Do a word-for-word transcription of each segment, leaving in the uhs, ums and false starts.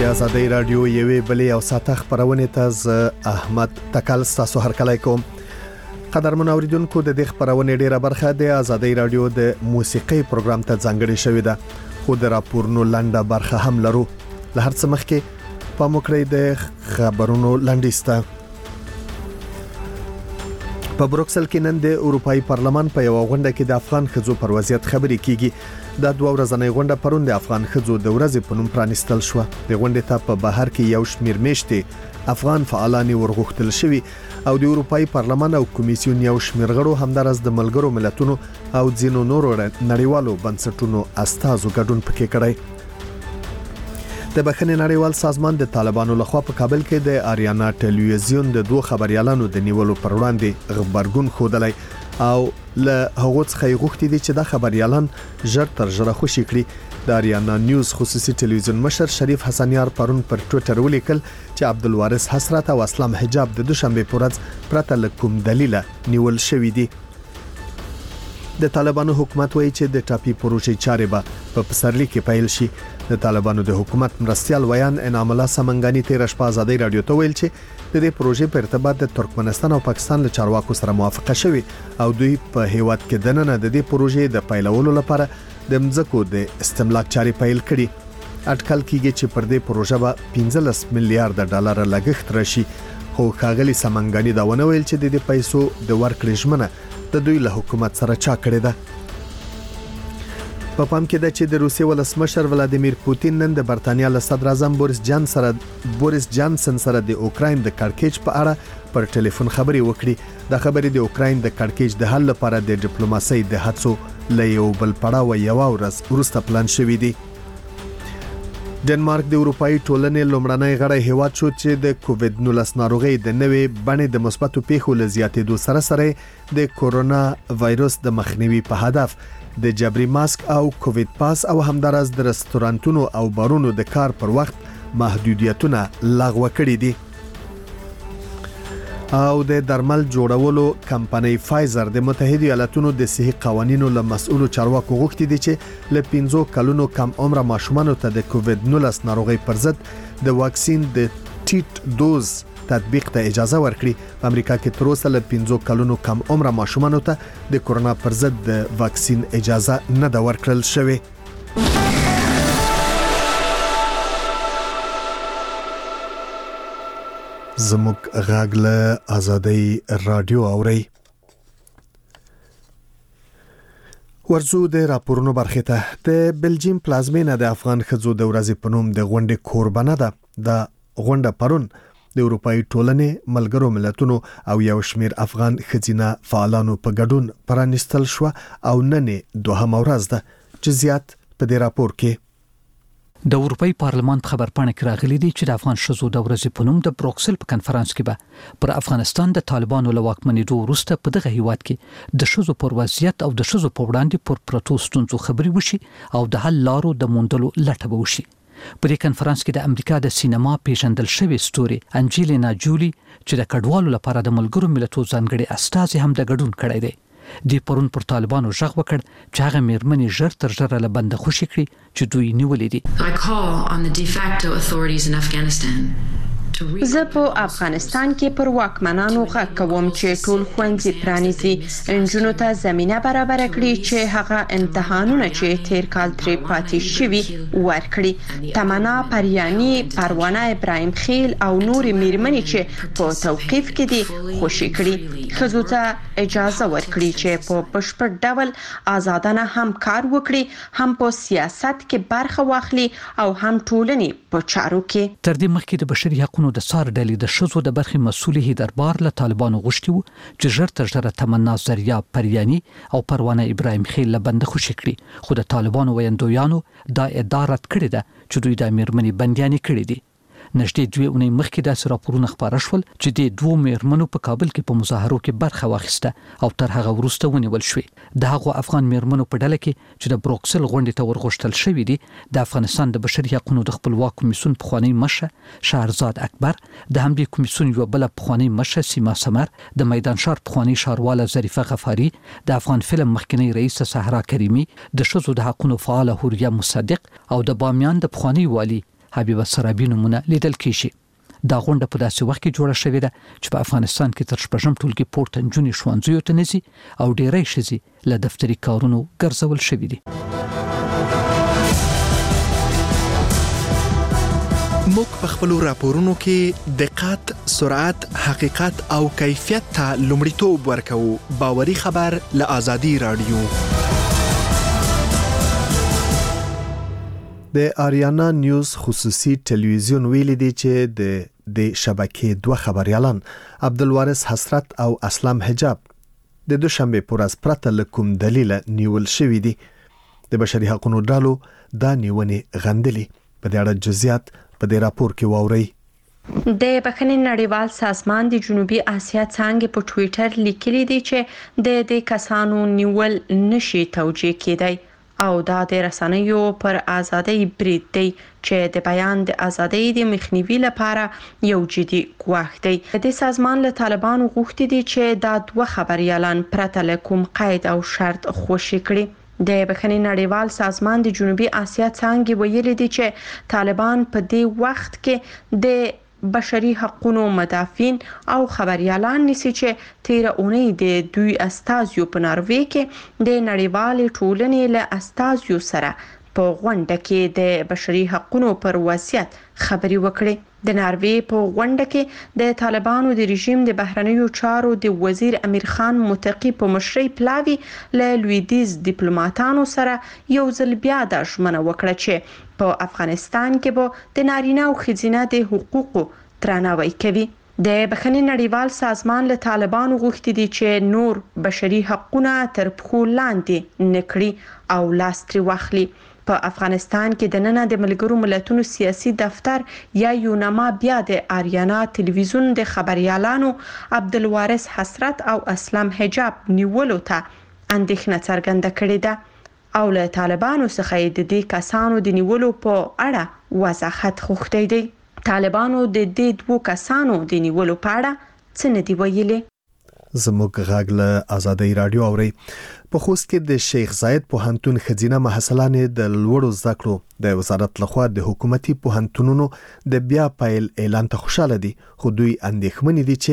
آزادۍ رادیو یوې بلې او ساته خبرونه ته ز احمد تکل تاسو هر کله کوم. قدرمن اوریدونکو د دې خبرونه ډیره برخه د آزادۍ رادیو د موسیقي پروګرام ته ځانګړې شوې ده. خو د راپورونو لنډه برخه هم لرو. له هر څه مخکې په موکړې د خبرونو لنډیسته. په بروکسل کې نن د اروپאי پارلمان په یو غونډه کې د افغان خځو پر وضعیت خبرې کیږي. د دوه ورځې غونډه پرون د افغان خځو د ورځې په نوم پرانیستل شو. د غونډې ته په بهر کې یو شمېر میشتي افغان فعالان ورغښتل شوي او د اروپאי پارلمان او کمیسیون یو شمېر غړو همدارس د ملګرو ملتونو او ځینو نورو نړیوالو بنسټونو استازو ګډون پکې کړی. د بخښنې نړیوال سازمان د طالبانو لخوا په کابل کې د آریانا ټلویزیون د دوه خبريالانو د نیولو پر وړاندې خبرګون خوده او له هغه څخه غوښتي دي چې د خبريالان ژر تر ژره خوشي کړي. د آریانا نیوز خصوصي ټلویزیون مشر شریف حسنیار پرون پر ټوئیټر ولیکل چې عبدالوارث حسرت او اسلام حجاب د دوشنبه پورز پرته له کوم دلیل نیول شوې دي. د طالبانو حکومت وایي چې د ټاپي پروژې چارې به په پسرلي کې پیل شي. د طالبانو د حکومت مرستيال ویان انعام الله سمنګانی تیر شپه آزادۍ رادیو ته ویل چې د دې پروژې په ارتباط د ترکمنستان او پاکستان له چارواکو سره موافقه شوې او دوی په هیواد کې دننه د دې پروژې د پیلولو لپاره د مځکو د استملاک چارې پیل کړي. اټکل کیږي چې پر دې پروژه به پنځلس میلیارډ ډالر لګښت راشي. خو ښاغلي سمنګانی دا ونه ویل چې د دې پیسو د ورکړې ژمنه د دوی له حکومت سره چا کړې ده. په پام کې ده چې د روسیې ولسمشر ولادیمیر پوتین نن د برتانیا له صدر اعظم بوریس جان سره بوریس جانسن سره د اوکراین د کړکېچ په اړه پر ټلیفون خبرې وکړي. د خبرې د اوکراین د کړکېچ د حل لپاره د ډیپلوماسۍ د هڅو له یو بل پړاو یو ورځ وروسته پلان شوی دی. ډنمارک د اروپאי ټولنې لومړنی غړی هیواد شو چې د کووډ نولس ناروغي د نوې بڼې د مثبتو پیښو له زیاتېدو سره سره د کورونا وایروس د مخنیوي په هدف د جبري ماسک او کووډ پاس او همدارس د رستورانتونو او بارونو د کار پر وخت محدودیتونه لغوه کړي دي. او د درمل جوړولو کمپنۍ فایزر د متحده ایالاتونو د صحي قوانینو له مسؤلو چارواکو غوښتي دي چې له پنځو کلونو کم عمر ماشومانو ته د کووډ نولس ناروغي پر ضد د واکسین د ټیټ دوز تطبیق ته اجازه ورکړي. په امریکا کې تر اوسه له پنځو کلونو کم عمر ماشومانو ته د کورونا پر ضد د واکسین اجازه نه ده ورکړل شوې. زموږ غږ له آزادۍ رادیو اوري. ورزو د راپورونو برخه ته د بلجیم پلازمینه د افغان خځو د ورځې په نوم د غونډې قربانه ده. د غونډه پرون د اروپאי ټولنې ملګرو ملتونو او یو شمېر افغان خځینه فعالانو په ګډون پرانیستل شو او نن دوهم ورځ ده چې زیات په دې راپور کې د اروپאי پارلمان خبرپاڼه کې راغلي دي چې د افغان شذو د ورځې په نوم د بروکسل په کنفرانس کې به پر افغانستان د طالبانو له واکمنېدو وروسته په دغه هیواد کې د شذو پر وضعیت او د شذو په وړاندې پر پروتو ستونزو خبرې وشي او د حل لارو د موندلو لټه به وشي. په دې کنفرانس کې د امریکا د سینما پیژندل شوی ستوري انجلینا جولی چې د کډوالو لپاره د ملګرو ملتونو ځانګړي استازي هم د ګډون کړی دی. د پرون پر طالبانو ژغ وکړ چې هغه میرمنې ژر تر ژره له بند خوشي کړي چې دوی نیولې دي. I call on the de facto authorities in Afghanistan. زه په افغانستان کې پر واکمنانو غږ کوم چې ټول ښوونځي پرانیزي، نجونو ته زمینه برابر کړي چې هغه امتحانونه چې تیر کال ترې پاتې شوي ورکړي. تمنا پریانی، پروانه ابراهیم خیل او نور میرمنې چې په توقیف کې دي خوشي کړي. ښځو ته اجازه ورکړي چې په بشپړ ډول آزادانه هم کار وکړي، هم په سیاست کې برخه واخلي او هم ټولنې په چارو کې. تر دې مخکې د بشري حقوقو د سار ډلې د شذو د برخې مسؤلې دربار له طالبانو غوښتي وو چې ژر تر ژره تمنا زریا پریانی او پروانه ابراهیم خیل له بند خوشي کړي. خو د طالبانو ویندویانو دا ادعا رد کړې ده چې دوی د میرمنې بندیانې کړې دي. نږدې دوه اونۍ مخکې داسې راپورونه خپاره شول چې د دوه میرمنو په کابل کې په مظاهرو کې برخه واخیسته او تر هغه وروسته ونیول شوې. د هغو افغان میرمنو په ډله کې چې د بروکسل غونډې ته ورغښتل شوې دي د افغانستان د بشري حقوقو د خپلواک کمیسیون پخوانی مشر شهرزاد اکبر، د همدې کمیسیون یو بل پخوانی مشر سیما سمر، د میدان شهر پخوانی ښارواله ظریفه غفاری، د افغان فلم مخکنی رئیس صحرا کریمی، د شذو د حقوقو فعال حوريه مصدق او د بامیان د پخوانی والی حبیبه سرابي نمونه لیدل کیږي. دا غونډه په داسې وخت کې جوړه شوې ده چې په افغانستان کې تر شپږم ټولګي پورته نجونې ښوونځیو ته نشي او ډېری ښځې له دفتري کارونو ګرځول شوې دي. موږ په خپل راپورونو کې دقت، سرعت، حقیقت او کیفیت ته لومړیتوب ورکوو. باوري خبر له آزادي رادیو. د آریانا نیوز خصوصي ټلویزیون ویلي دی چې د د شبکې دوه خبريالان عبدالوارث حسرت او اسلام حجاب د دوشنبه پر ورځ پرته له کوم دلیل نیول شوې دي. د بشري حقوقو ډلو دا نیونې غندلې. په دې اړه جزئیات په دې راپور کې واورئ. د بخښنې نړیوال سازمان د جنوبي اسیا څنګه په ټوئیټر لیکلي دي چې د دې کسانو نیول نشي توجیه کېدای او دا د رسنیو پر ازادۍ برید دی چې د بیان د ازادۍ د مخنیوي لپاره یو جدي ګواښ دی. د سازمان له طالبانو غوښتي دي چې دا دوه خبريالان پرته له کوم قید او شرط خوشي کړي. د بخښنې نړیوال سازمان د جنوبي اسیا څنګه ویلي دي چې طالبان په دې وخت کې د بشري حقوقو مدافعین او خبريالان نسی چې تیر اونۍ د دوی استازیو په ناروې کې د نړیوال ټولنې له استازیو سره په غونډه کې د بشري حقوقو پر وضعیت خبري وکړي. د ناروې په غونډه کې د طالبانو د رژیم د بهرنیو چارو د وزیر امیر خان متقی په مشرۍ پلاوی له لویدیز ډیپلوماټانو سره یو ځل بیا د ژمنه وکړه چې په افغانستان کې به د نارینه او ښځینه د حقوقو درناوی کوي. د بخښنې نړیوال سازمان له طالبانو غوښتي دي چې نور بشري حقوقونه تر پښو لاندې نکړي او لاس ترې واخلي. په افغانستان کې د نن د ملګرو ملتونو سیاسي دفتر یا یونما بیا د آریانا ټلویزیون د خبريالانو عبدالوارث حسرت او اسلام حجاب نیولو ته اندېښنه څرګنده کړې ده او له طالبانو څخه د دې کسانو د نیولو په اړه وضاحت غوښتي دي. طالبانو د دې دوه کسانو د نیولو په اړه څه نه دی ویلي. زموږ غږ له آزادۍ رادیو اوري. په خوست کې د شیخ زاید پوهنتون خزینه محصلانې د لوړو زده کړو د وزارت لخوا د حکومتي پوهنتونونو د بیا پایل اعلان ته خوشاله دي، خو دوی اندېښمن دي چې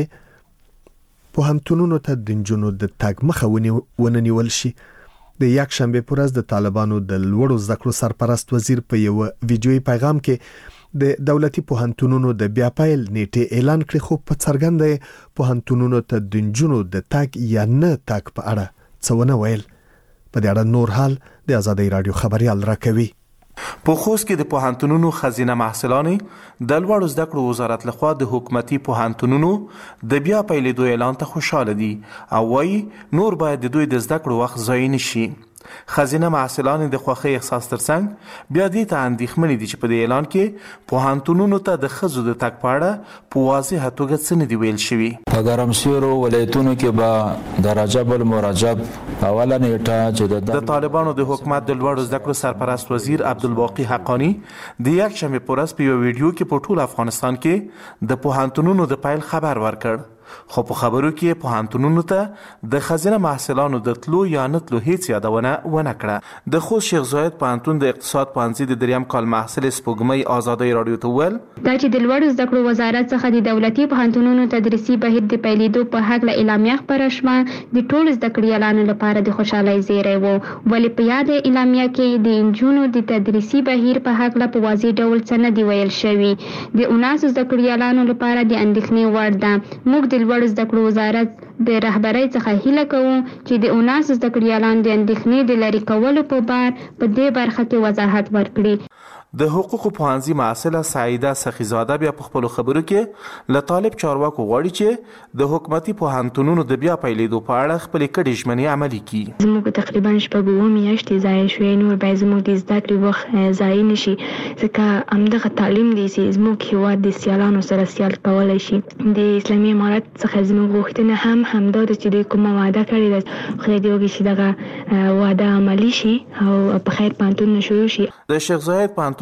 پوهنتونونو ته د نجونو د تګ مخه ونیول شي. د یک شنبه پر ورځ د طالبانو د لوړو زده کړو سرپرست وزیر په یو ویډیوي پیغام کې د دولتي پوهنتونونو د بیا پایل نیټه اعلان کړ، خو په څرګنده پوهنتونونو ته د نجونو د تګ یا نه تګ په اړه څه ونه ویل. په دې اړه نور حال د آزادۍ رادیو خبريال راکوي. په خوست کې د پوهنتونونو خزینه محصلانې د لوړو زده کړو وزارت لخوا د حکومتي پوهنتونونو د بیا پیلېدو اعلان ته خوشاله دي او وايي نور باید د دوی د زده کړو وخت ضایع نشي. خزینه محصلانې د خوښۍ احساس ترڅنګ بیا دې ته اندېښمن دي چې په دې اعلان کې پوهنتونونو ته د ښځو د تګ په اړه په واضحه توګه څه نه دي ویل شوي. په ګرمسیرو ولایتونو کې به د رجب المرجب اوله نیټه چې د طالبانو د حکومت د لوړو زده کړو سرپرست وزیر عبدالباقي حقانی د یک شنبه په ورځ په یو ویډیو کې په ټول افغانستان کې د پوهنتونونو د پیل خبر ورکړ، خو په خبرو کې پوهنتونونو ته د خزینه محصلانو د تلو یا نه تلو هیڅ یادونه ونه کړه. د خوست شیخ زاید پوهنتون د اقتصاد پوهنځي د دریم کال محصل سپوږمۍ آزادۍ رادیو ته وویل دا چې د لوړو زده کړو وزارت څخه د دولتي پوهنتونونو تدریسي بهیر د پیلېدو په هکله اعلامیه خپره شوه د ټولو زده کړیالانو لپاره د خوشحالۍ زیری و، ولې په یاد اعلامیه کې د نجونو د تدریسي بهیر په هکله په واضح ډول څه نه دی ویل شوي. د اوناسو زده کړیالانو لپاره د اندېښنې وړ ده. موږ د لوړو زده کړو وزارت د رهبرۍ څخه هیله کوو چې د اوناسو زده کړیالانو د اندېښنې د لرې کولو په بار په دې برخه کې وضاحت ورکړي. د حقوقو پوهنځي محصله سعیده سخیزاده بیا په خپلو خبرو کې له طالب چارواکو غواړي چې د حکومتي پوهنتونونو د بیا پیلېدو په اړه خپلې کړې ژمنې عملي کړي. زموږ تقریبا شپږ اووه میاشتې ضایع شوې، نور باید زموږ د زده کړې وخت ضایع نشي، ځکه همدغه تعلیم دی چې زموږ هېواد د سیالانو سره سیال کولی شي. د اسلامي امارت څخه زموږ غوښتنه هم همدا ده چې دوی کومه وعده کړې ده، خدای دې وکړي چې دغه وعده عملي شي او په خیر پوهنتونونه شروع شي. د شیخ زاید پوهنتون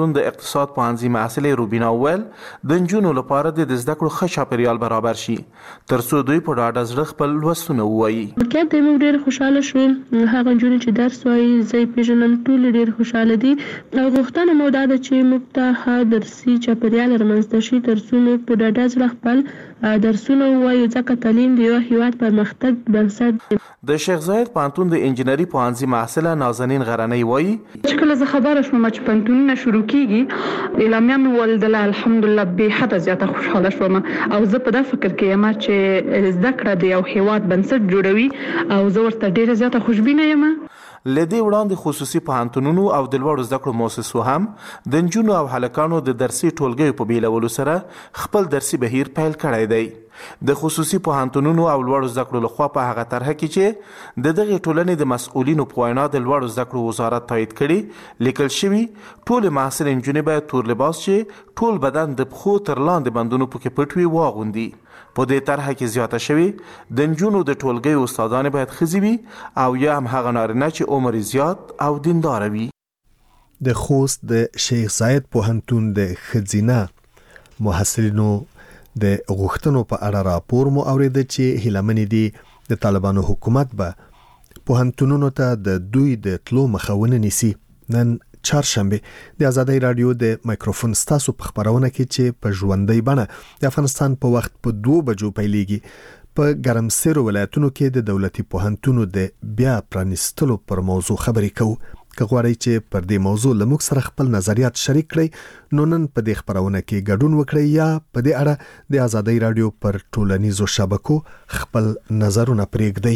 پوهنتون د اقتصاد پوهنځي محصلې روبینا وویل د نجونو لپاره د زده کړو ښه چاپیریال برابر شي ترڅو دوی په ډاډه زړه خپل لوستونه ووایي. کله ته موږ ډېر خوشاله شو، هغه نجونې چې درس وایي زه یې پیژنم ټول ډېر خوشاله دي او غوښتنه مو دا ده چې موږ ته ښه درسي چاپیریال رامنځته شي ترڅو موږ په ډاډه زړه خپل درسونه ووایو ځکه تعلیم د یو هېواد پرمختګ بنسټ دی. د شیخ زاید پوهنتون د انجینري پوهنځي محصله نازنین غرنۍ وایي چې کله زه خبره شوم چې پوهنتونونه شروع کیږي اعلامیه مې ولدله الحمدلله بې حده زیاته خوشحاله شوم او زه په دا فکر کې یم چې زده کړه د یو هېواد بنسټ جوړوي او زه ورته ډېره زیاته خوشبینه یم. لدې وړاندې خصوصي پوهنتونونو او د لوړو زده کړو مؤسسو هم د نجونو او هلکانو د درسي ټولګیو په بیلولو سره خپل درسي بهیر پیل کړی دی. د خصوصي پوهنتونونو او لوړو زده کړو لخوا په هغه طرحه کې چې د دغه ټولنې د مسؤلینو په وینا د لوړو زده کړو وزارت تایید کړي لیکل شوي ټول محصل نجونې باید تور لباس چې ټول بدن د پښو تر لاندې بندونو پکې پټ وي واغوندي. په دې طرحه کې زیاته شوي د نجونو د ټولګیو استادانې باید ښځې وي او یا هم هغه نارینه چې عمر زیات او دینداره وي. د خوست د شیخ زاید پوهنتون د ښځینه محصلینو د غوښتنو په اړه راپور مو اوریده چې هیلمنې دي د طالبانو حکومت به پوهنتونونو ته د دوی د تلو مخاونه نیسي. نن چهارشنبه د آزادۍ رادیو د مایکروفون ستاسو په خبرونه کې چې په ژوندۍ بڼه د افغانستان په وخت په دوه بجو پیلېږي په ګرمسیرو ولایتونو کې د دولتي پوهنتونو د بیا پرانیستلو پر موضوع خبرې کوو. که غواړئ چې پر دې موضوع له موږ سره خپل نظریات شریک کړئ نو نن په دې خبرونه کې ګډون وکړئ یا په دې اړه د آزادۍ رادیو پر ټولنیزو شبکو خپل نظرونه پرېږدئ.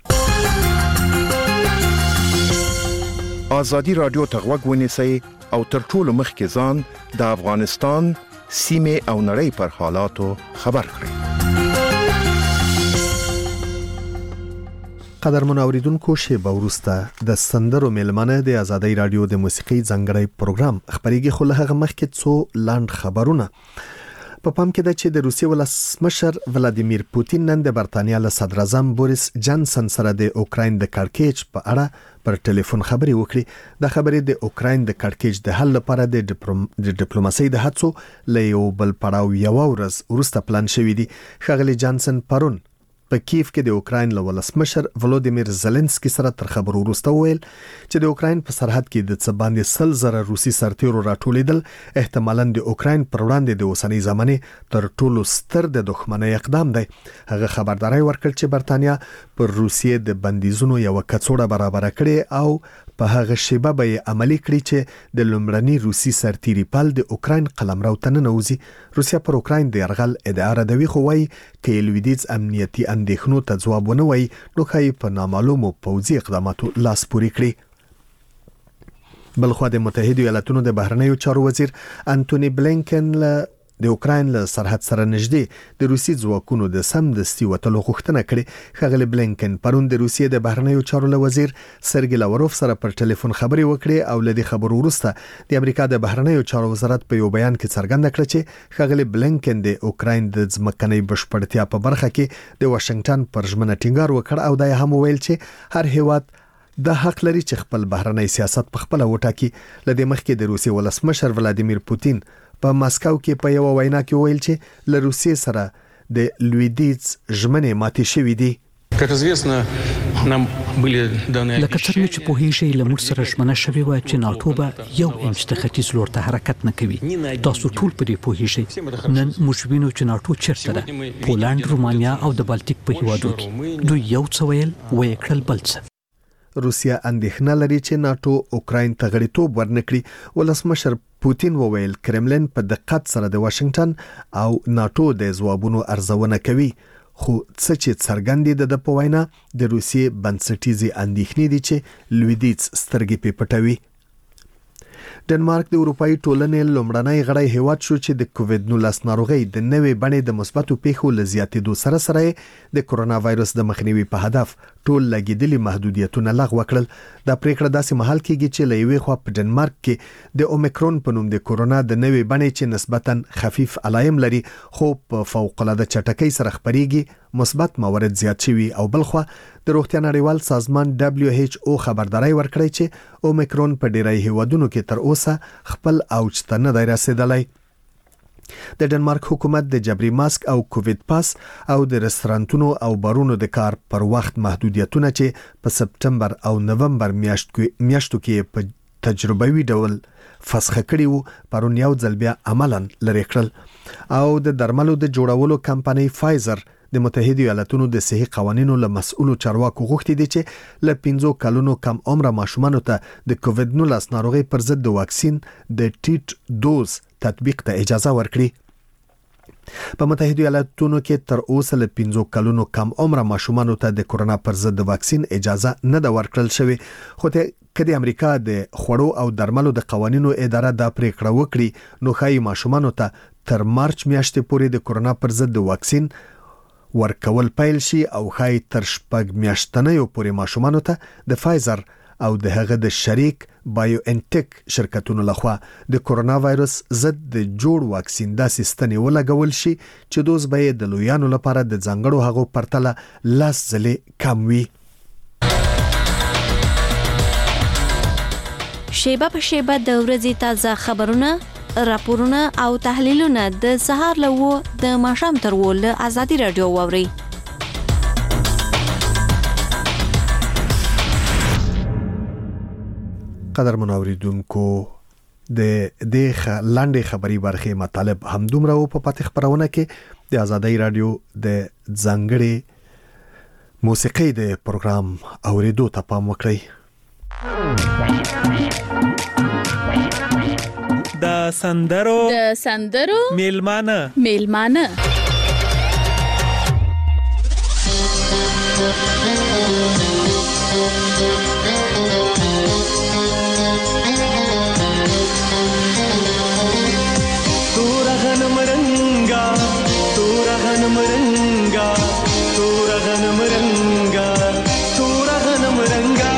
آزادی رادیو ته غوږ ونیسئ او تر ټولو مخکې ځان د افغانستان سیمې او نړۍ پر حالاتو خبر کړئ. قدرمن اوریدونکو شیبه وروسته د سندرو میلمانه د آزادۍ رادیو د موسیقي ځانګړی پروګرام خبرېږي خو له هغه مخکې څو لاند خبرونه. په پام کې ده چې د روسیې ولسمشر ولادیمیر پوتین نن د برتانیا له صدر اعظم بوریس جانسن سره د اوکراین د کړکېچ په اړه پر ټلیفون خبرې وکړي. د خبرې د اوکراین د کړکېچ د حل لپاره د ډیپلوماسۍ د هڅو له یو بل پړاو یو ورځ وروسته پلان شوی دی. ښاغلی جانسن پرون په کیف کې د اوکراین له ولسمشر ولودیمیر زيلنسکي سره تر خبرو وروسته ویل چې د اوکراین په سرحد کې د څه باندې سل زره روسي سرتیرو راټولیدل احتمالاً د اوکراین پر وړاندې د اوسنۍ زمانې تر ټولو ستر د دښمنۍ اقدام دی. هغه خبرداري ورکړ چې برتانیا پر روسیې د بندیزونو یو کڅوړه برابر کړي او په هغه شیبه به عملی کړي چې د لومړني روسي سرتیري پال د اوکراین قلمرو ته ننوځي. روسیا پر اوکراین د يرغل ادعا ردوي خو وايي چې لویدیځ امنیتي اندېښنو ته ځواب ونه وایي نو ښایي په نامعلومو پوځي اقداماتو لاس پورې کړي. بلخوا د متحده ایالاتونو د بهرنیو چارو وزیر انټونی بلینکن له د اوکراین له سرحد سره نږدې د روسي ځواکونو د سمدستي وتلو غوښتنه کړې. ښاغلی بلینکن پرون د روسیې د بهرنیو چارو له وزیر سرګی لاوروف سره پر ټلیفون خبرې وکړې او له دې خبرو وروسته د امریکا د بهرنیو چارو وزارت په یو بیان کې څرګنده کړه چې ښاغلی بلینکن د اوکراین د ځمکنۍ بشپړتیا په برخه کې د واشنگټن پر ژمنه ټینګار وکړ او دا هم ویل چې هر هیواد د حق لري چې خپل بهرنی سیاست په خپل وټاکي. لدې مخکې د روسي ولسمشر ولادیمیر پوتین په ماسکو کې په یو وینا کې ویل چې له روسیې سره د لویدیځ ژمنې ماتې شوې دي. لکه څنګه چې پوهیږئ له موږ سره ژمنه شوې وه چې ناټو به یو انچ د ختیځ لور ته حرکت نه کوي. تاسو ټول په دې پوهیږئ. نن موږ وینو چې ناټو چیرته ده. پولند، رومانیا او د بالټیک په هیوادو کې دوی یو څه ویل ویې کړل بل څه. روسیا اندېښنه لري چې ناټو اوکراین ته غړیتوب ورنکړي. ولسمشر پوتین وویل کرملین په دقت سره د واشنگټن او ناټو د ځوابونو ارزونه کوي خو څه چې څرګندې د په وینا د روسیې بنسټیزي اندېښنې دي چې لویدیځ سترګې په پټوي. ډنمارک د اروپאי ټولنې لومړنی غړی هیواد شو چې د کووډ نولس ناروغي د نوې بڼې د مثبتو پیښو لزیاتېدو سره سره د کرونا وایرس د مخنیوي په هدف ټول لګیدلي محدودیتونه لغوه کړل. دا پریکړه داسې مهال کېږي چې له یوې خوا په ډنمارک کې د اومیکرون په نوم د کرونا د نوې بڼې چې نسبتاً خفیف علایم لري خو په فوق العاده چټکۍ سره خپريږي مثبت موارد زیات شوي او بلخوا د روغتیا نړیوال سازمان دبليو ایچ او خبرداري ورکړی چې اومیکرون په ډیری هیوادونو کې تر اوسه خپل اوج ته نه دی رسیدلی. د ډنمارک حکومت د جبري ماسک او کووید پاس او د رستورانتونو او بارونو د کار پر وخت محدودیتونه چې په سپټمبر او نومبر میاشتو کې په تجربوي ډول فسخه کړي وو پرون یو ځل بیا عملاً لري کړل. او د درملو د جوړولو کمپنۍ فایزر د متحده ایالاتونو د صحي قوانینو له مسؤلو چارواکو غوښتي دي چې له پنځو کلونو کم عمره ماشومانو ته د کووید نولس ناروغي پر ضد د واکسین د ټیټ دوز تطبیق ته اجازه ورکړي. په متحده ایالاتونو کې تر اوسه له پنځو کلونو کم عمره ماشومانو ته د کورونا پر ضد د واکسین اجازه نه ده ورکړل شوې، خو ته کله امریکا د خوړو او درملو د قوانینو اداره دا پریکړه وکړي نو خای ماشومانو ته تر مارچ میاشتې پورې د کورونا پر ضد د واکسین ورکول پیل شي او خای تر شپږ میاشتنیو پورې ماشومانو ته د فایزر او د هغه د شریک بایو انټیک شرکتونو لخوا د کورونا وایرس ضد د جوړ واکسین د سیستنې ولګول شي چې دوز به د لویانو لپاره د ځانګړو هغو پرتله لاس ځلې کم وي. شیبه په شیبه د ورځې تازه خبرونه، راپورونه او تحلیلونه د سهار له و د ماښام تر و له ازادي رادیو واوري. قدر منوریدونکو د دې لاندې خبري برخه مطالب هم دومره په پاتې خبرونه کې د ازادي رادیو د ځانګړي موسیقي د پروګرام اوریدو ته پام وکړئ. د سندرو د سندرو میلمانه میلمانه تورا غنم رنگا تورا غنم رنگا تورا غنم رنگا تورا غنم رنگا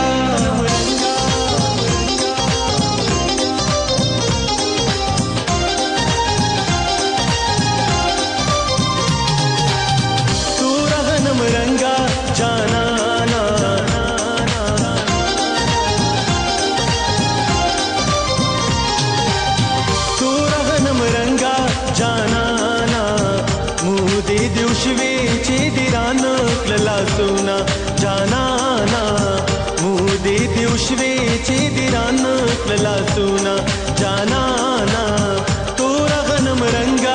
सुना जाना ना मुदे दिवशवे चे दिरान लला सुना जाना ना तोरा गनम रंगा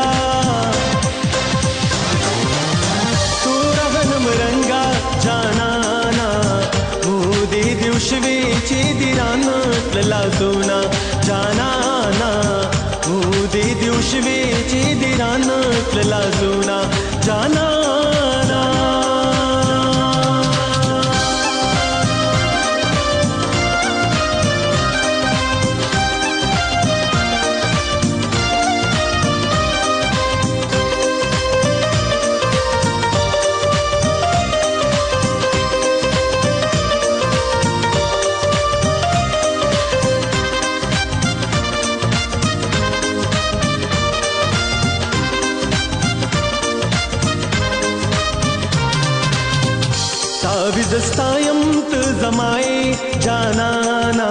तोरा गनम रंगा जाना ना मुदे दिवशवे चे दिरान लला सुना जाना ना मुदे दिवशवे चे दिरान लला सुना जाना ना ताविज़स्तायम त ज़माए जानाना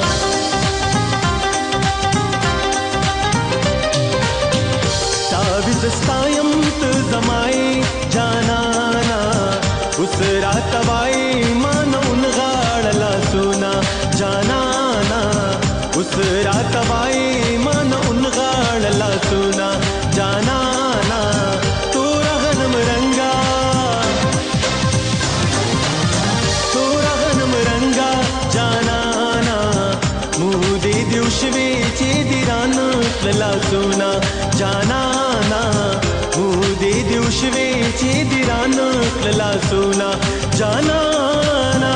ताविज़स्तायम त ज़माए जानाना उस रात वाए मानो उन गाड़ला सुना जानाना उस रात वाए मानो उन गाड़ला सुना जानाना तोरा गनम रंगा जानाना मुदे दिवशवे चे दिरान लला सुना जानाना मुदे दिवशवे चे दिरान लला सुना जानाना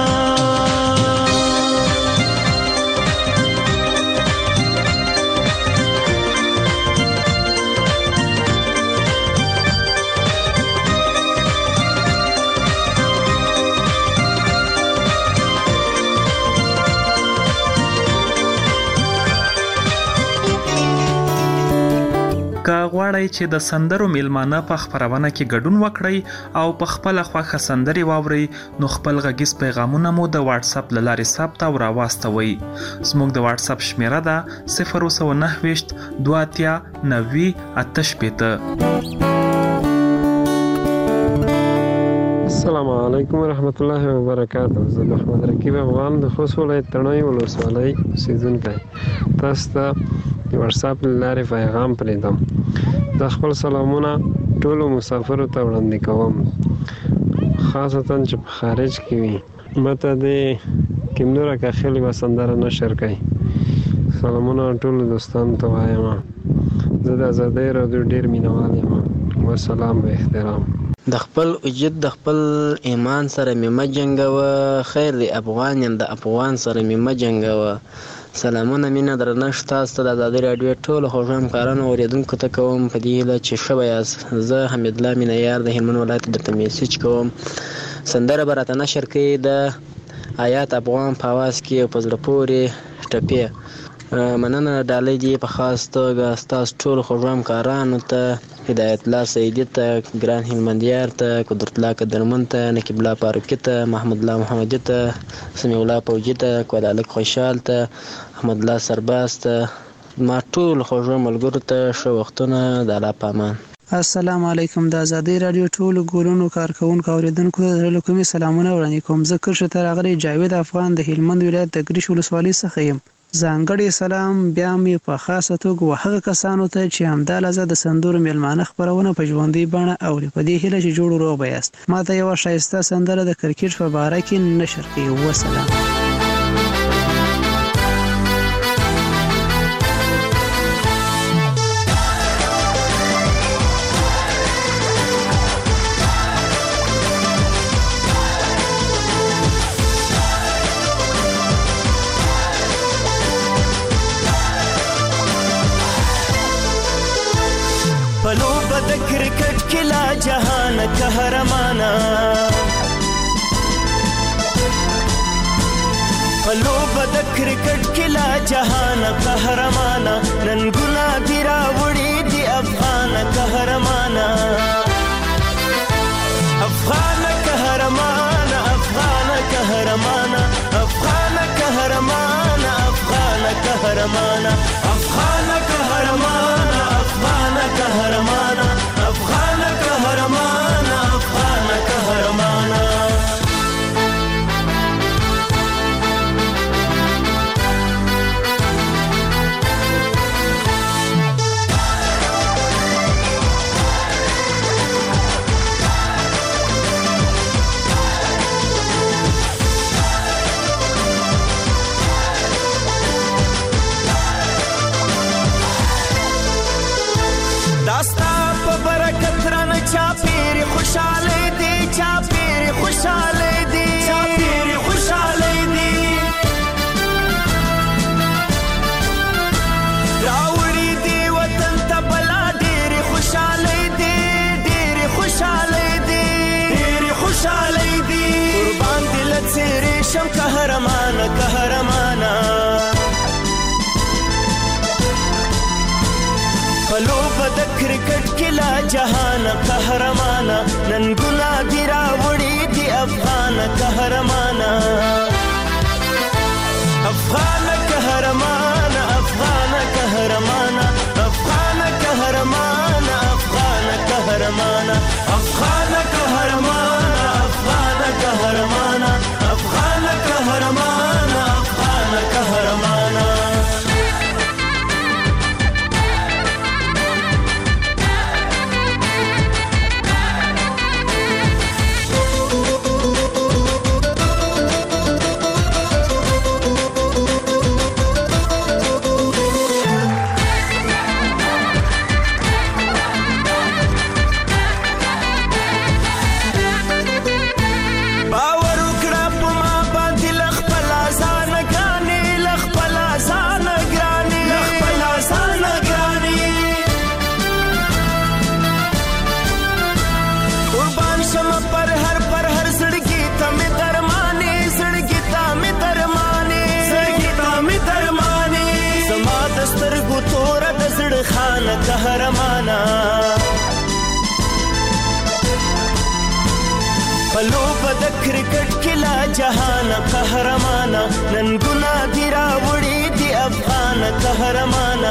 که غواړئ چې د سندرو میلمانه په خپرونه کې ګډون وکړئ او په خپل خوښه سندرې واورئ نو خپل غږیز پیغامونه مو د واتس اپ له لارې ثبت او راواستوئ. زموږ د واتس اپ شمیره ده صفر اوه نهه ویشت دوه اتیا نوي اته شپېته. السلام علیکم ورحمت الله وبرکاته. زه محمد رقیب افغان د خوست ولایت تڼیو ولسوالۍ اوسېدونکی تاسو ته د واتس اپ له لارې پیغام پرېږدم. د خپل سلامونه ټولو مسافرو ته وړاندې کوم، خاصتا چې په خارج کې وي. ماته د کیمنو راکاخیل یوه سندره نشر کړئ. سلامونه ټولو دوستانو ته وایم. زه د ازادۍ راډیو ډېر مینوال یم. والسلام و احترام. د خپل وجود د خپل ایمان سره مې مه جنګوه، خیر دی افغان یم د افغان سره مې مه جنګوه. سلامونه مینه درنښت تاسو ته د ازادۍ راډیو ټولو خوږو همکارانو اورېدونکو ته کوم په دې هیله چې ښه به یاست. زه حمیدالله مینهیار د هلمند ولایت درته میسج کوم. سندره به راته نشر کړي د آیات افغان په اواز کې او په زړه پورې ټپې. مننه ډالۍ دي په خاص توګه ستاسو ټولو خوږو همکارانو ته، هدایت الله سیدي ته، ګران هلمندیار ته، قدرت الله قدرمن ته، نقیب الله فاروقي ته، محمد الله محمدي ته، سمیع الله فوجي ته، کودالک خوشحال ته، احمد الله سرباز ته، ما ټولو خوږو ملګرو ته ښه وختونه. د الله په امان. السلام علیکم. د ازادۍ راډیو ټولو ګورونو کارکونکو اوریدونکو ته د زړه کومې سلامونه وړاندې کوم. زه کرښې ته راغلی جاوید افغان د هلمند ولایت د ګریش ولسوالۍ څخه یم. ځانګړی سلام بیا مې په خاصه توګه هغه کسانو ته چې همدا لحظه د سندرو میلمانه خپرونه په ژوندۍ بڼه اوري. په دې هیله چې جوړ روغ به یاست. ما ته یوه ښایسته سندره د کرکټ په باره کې نشر کړئ. وسلام. پلوبه د کرکټ کې لا جهان قهرمانا، پلوبه د کرکټ کې لا جهان قهرمانا، نن ګلابي راوړي دی افغان قهرمانا. افغان قهرمانا، افغان قهرمانا، افغان قهرمانا، افغان قهرمانا، افغان قهرمانا، افغان قهرمانا، افغان قهرمانا، افغان قهرمانا. داستا په برکت رانه چا پیری خوشاله دی، چا پیری خوشاله دی، چا پیری خوشاله دی. راوړي دی وطن ته بلا ډېرې خوشاله دی، ډېرې خوشاله دی، ډېرې خوشاله دی. قربان دې له څېرې شم قهرمانه قهرمانه. پلوبه د کرکټ کې لا جهان قهرمانا، نن ګلابي راوړي دی افغان قهرمانا. افغان قهرمانا، افغان قهرمانا، افغان قهرمانا، افغان قهرمانا، افغان قهرمانا، افغان قهرمانا، افغان قهرمانا، افغان قهرمانا. جهان قهرمانا نن ګنا دی راوړي دی افغان قهرمانا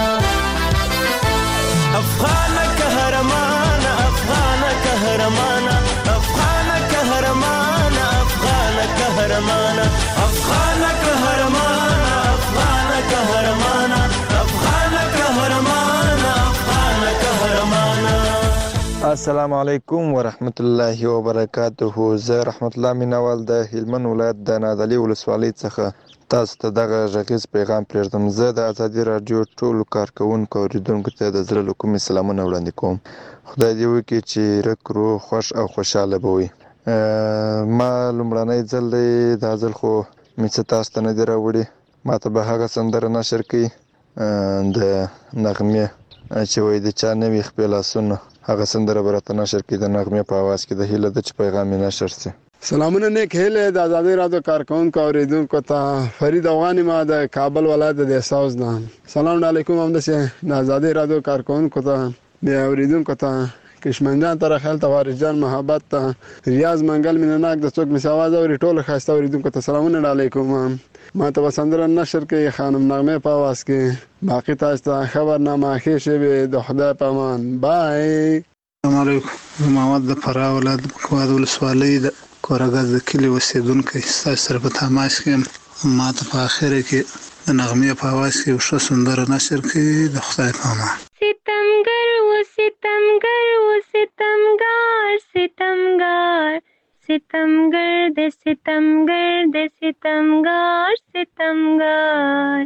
افغان قهرمانا افغان قهرمانا افغان قهرمانا افغان قهرمانا افغان قهرمانا افغان قهرمانا افغان قهرمانا افغان قهرمانا. السلام علیکم ورحمت الله وبرکاته. زه رحمت الله مینوال د هلمند ولایت د نادعلي ولسوالۍ څخه تاسو ته دغه غږیز پیغام پرېږدم. زه د ازادي راډیو ټولو کارکوونکو او اوریدونکو ته د زړه له کومې سلامونه وړاندې کوم. خدای دې وکړي چې رک روغ خوښ او خوشحاله به وي. ما لومړنی ځل دی دا ځل خو مې څه تاسو ته نه دي راوړي. ما ته به هغه سندره نشر کړي د نغمې چې وایي د چا نه وي خپې لاسونه، هغه سندره به راته نشر کړي د نغمې په اواز کې. د هیله ده چې پیغام یې نشر شي. سلامونه نیک هیله د ازادي راډیو کارکونکو او اوریدونکو ته. فرید افغاني ما د کابل ولایت د ساوث نه. سلام علیکم هم د ازادي راډیو کارکونکو ته د اوریدونکو ته کشمنجان تر خیال ته وارث جان محبت ته ریاض منګل مینناک د څوک میس आवाज او ټول خاصه اوریدونکو ته سلامونه علیکم. ما ته وسندره نشر کې خانم نغمه په आवाज کې. باقی تاسو ته خبرنامه کې شوی د خدای په امان. بای. السلام علیکم. محمد د فرا ولایت کواد ولسوالۍ د کورګز د کلی اوسیدونکو تاسو سره په تماس کې. ما ته په اخر کې د نغمه په आवाज کې ښه سندره نشر کې د خدای په امان. ستمګر و ستمګر و ستمګار ستمګار ستمګر د ستمګر د ستمګار ستمګار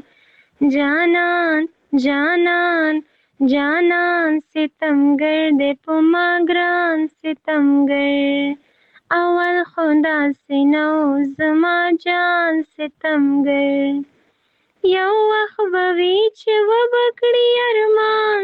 جانان جانان جانان ستمګر د پما ګران ستمګر اول خدا سينو زما جان ستمګر یو وخت بوي چې وبکړي ارمان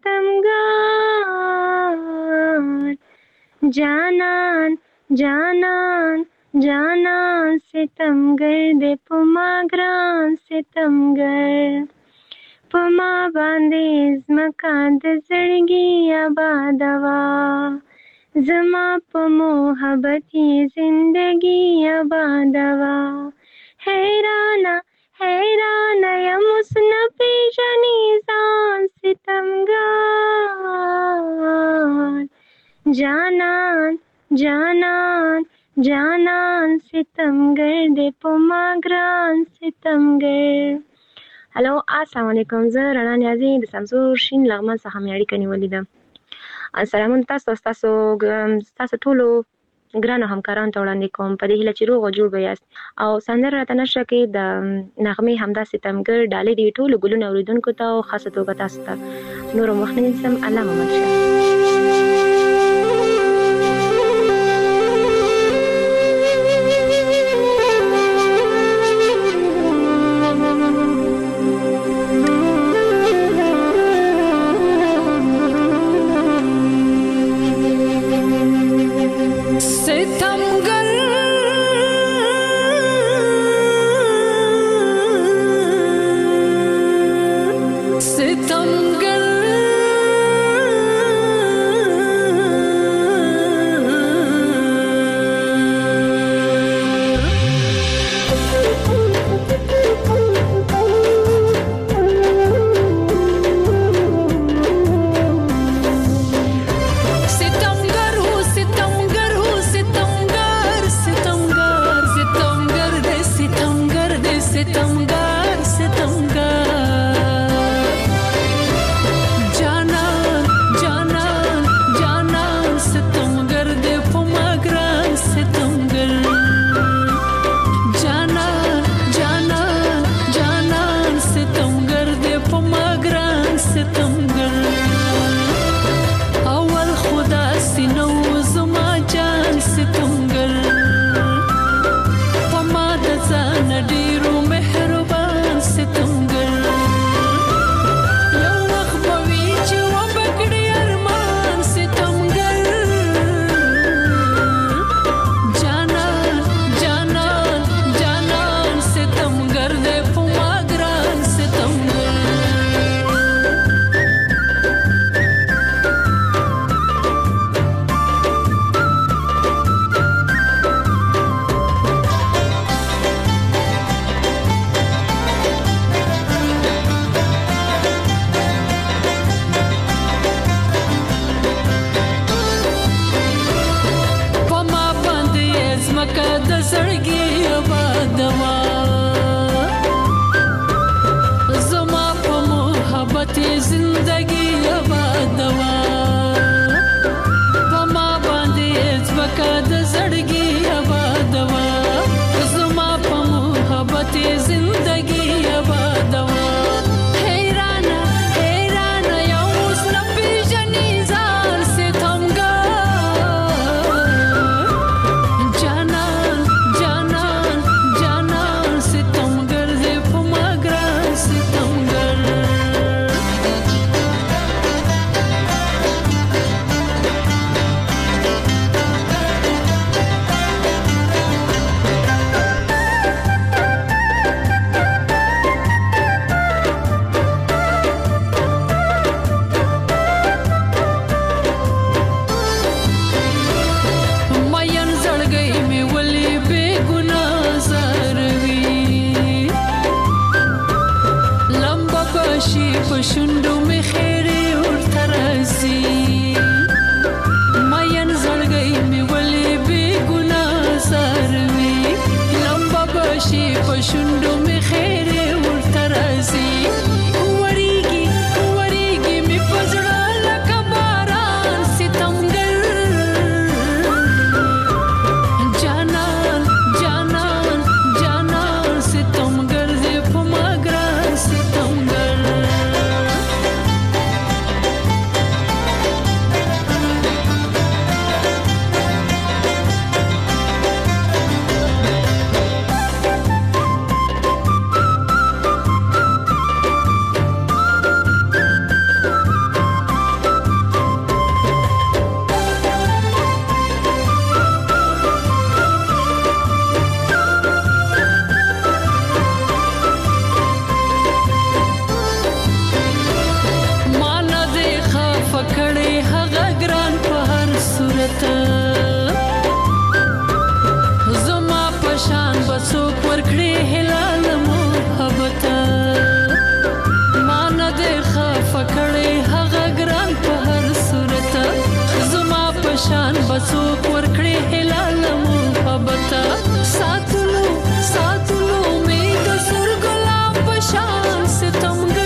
ستمګار جانان جانان جانان ستمګر د پما ګران ستمګر پما باندې زمکا د زړګي آبادوا زما په محبت زندگی آبادوا حیرانا حیرانا یم اوس نه پیژنې ځان ستمګار جانان جانان جانان ستمګر د پما ګران ستمګر. هلو السلام علیکم. زه رڼا نیازي د سمسور شین لغمان څخه مې اړیکه نیولې ده. سلامونه تاسو تاسو تاسو ټولو ګرانو همکارانو ته وړاندې کوم په دې هیله چې روغ او جوړ به یاست. او سندره راته نشره کې د نغمې همدا ستمګر ډالۍ دي ټولو ګلونو اوریدونکو ته او خاصه توګه تاسو ته. نور وخت نه نیسم. الله مو مل شه. ستمګر دوا زما په محبت زندگی آباد دوا په ما باندې ځمکه د زړګي آباد دوا زما په محبت زندگی آباد دوا شوندو می خیری ورته راځي ماین زړګی می ولې بې ګناه سروي لمبا بشي په شوندو می خیری ورته راځي وړيږي وړيږي می پزړه لکه باران ستمګر جانان جانان جانان ستمګر دې په ما ګران ستمګر زما پشان بسوک ورکړي هلال محبت مان دې خف کړي هغه ګران په هر صورت زما پشان بسوک ورکړي هلال محبت ساتلو ساتلو می د سر ګلاب پشان ستمګر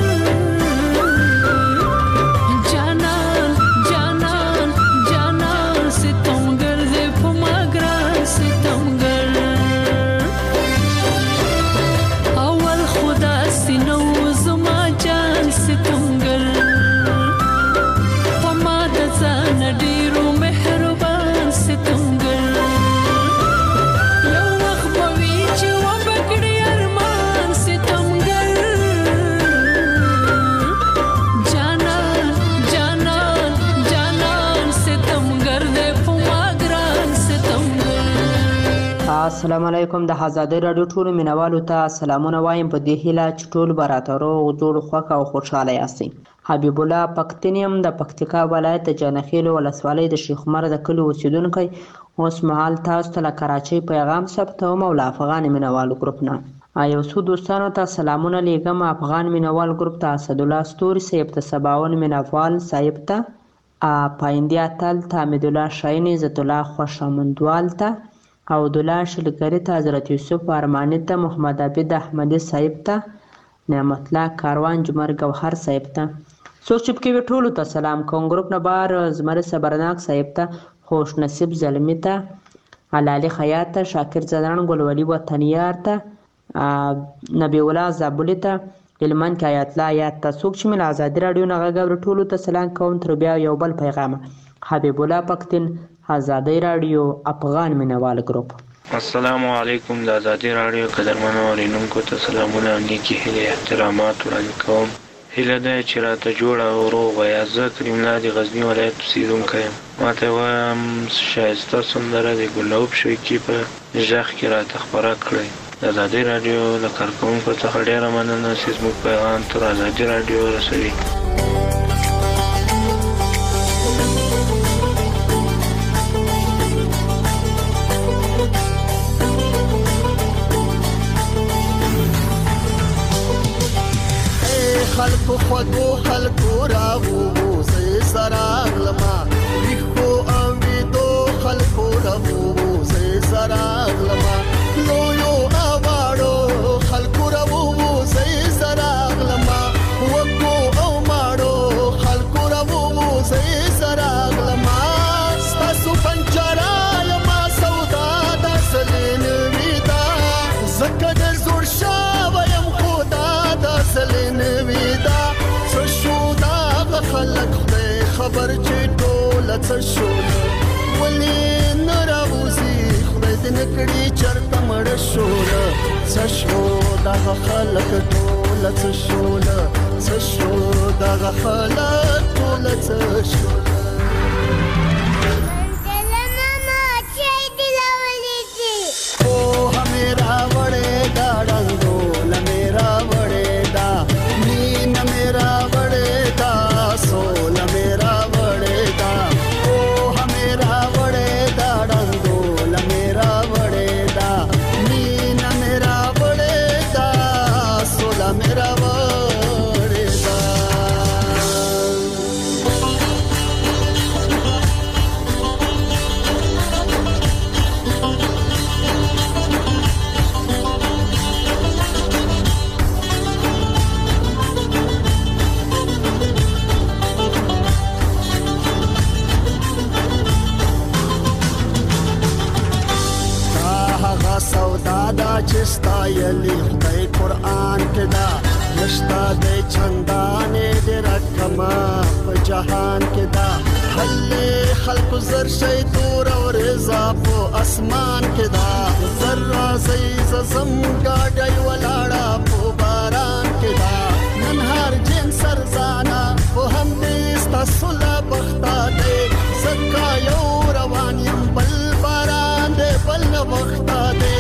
السلام علیکم د آزادۍ رادیو ټولو مینوالو ته سلامونه وایم په دې هیله چې ټول به راته روغ جوړ خوښ او خوشحاله یاستئ. حبیب الله پښتون یم د پکتیکا ولایت د جانخیل ولسوالۍ د شیخ عمر د کلي اوسیدونکی. اوس مهال تاسو ته له کراچۍ پیغام ثبتوم او له افغان مینوالو ګروپ نه یو څو دوستانو ته سلامونه لیږم. افغان مینوال ګروپ ته اسدالله ستوري صاحب ته سباون مینوال صاحب ته پایندې اتل ته حمید الله شاهین عزت الله خوشامندوال ته او دولا شلګری ته حضرت یوسف ارمانی ته محمد عبید احمدی صاحب ته نعمت الله کاروان جمر گوهر صاحب ته څوک چې پکې ټولو ته سلام کوم. ګروپ نه بار زمره صبرناک صاحب ته خوش نصیب زلمی ته علالي خیاط ته شاکر زدان ګلولی وطنیار ته نبی الله زابلی ته علمان کې آیات الله آیات ته څوک چې مل آزادۍ رادیو نه غږ ټولو ته سلام کوم. تر بیا یو بل پیغام حبیب الله پښتون آزادۍ رادیو افغان مینوال ګروپ. السلام علیکم د آزادۍ رادیو قدرمنو اورینونکو ته سلامونه او نیکی هیلې احترامات وړاندې کوم. هیله ده چې راته جوړه او روغ وایاست. زه کریم الله د غزني ولایت اوسېدونکی یم. ماته وایم ښایسته سندره د ګلاب شوقي په غږ کې راته خپره کړئ. د آزادۍ رادیو د کارکوونکو څخه ډېره مننه چې زموږ پیغام تر آزادۍ رادیو رسوي. خلکو خوږو خلکو راوو زه سره اغلما ریښو امیدو خلکو راوو زه سره اغلما لویو چرته مړ شول څه شو دغه خلک ټول څه شول څه شو دغه خلک ټول څه شول پوهه مې راوړې دا ډنګوله مې راوړې دا مینه مې راوړې دا سوله مې راوړې دا پوهه مې راوړې دا ډنګوله مې راوړې دا مینه مې راوړې دا سوله مې راوړې دا سودا دا چې ستایلی خدای قرآن کې دا نشتا د چندانې د رقمه په جهان کې دا حلې خلق زر شي دور او رضا په اسمان کې دا زر راځي زم گاډي ولاړه په باران کې دا نن هر جن سرزانا په هم دې ستاسو لا بختا دې زکا یو روان يم بل باران دې بل نه وختا دې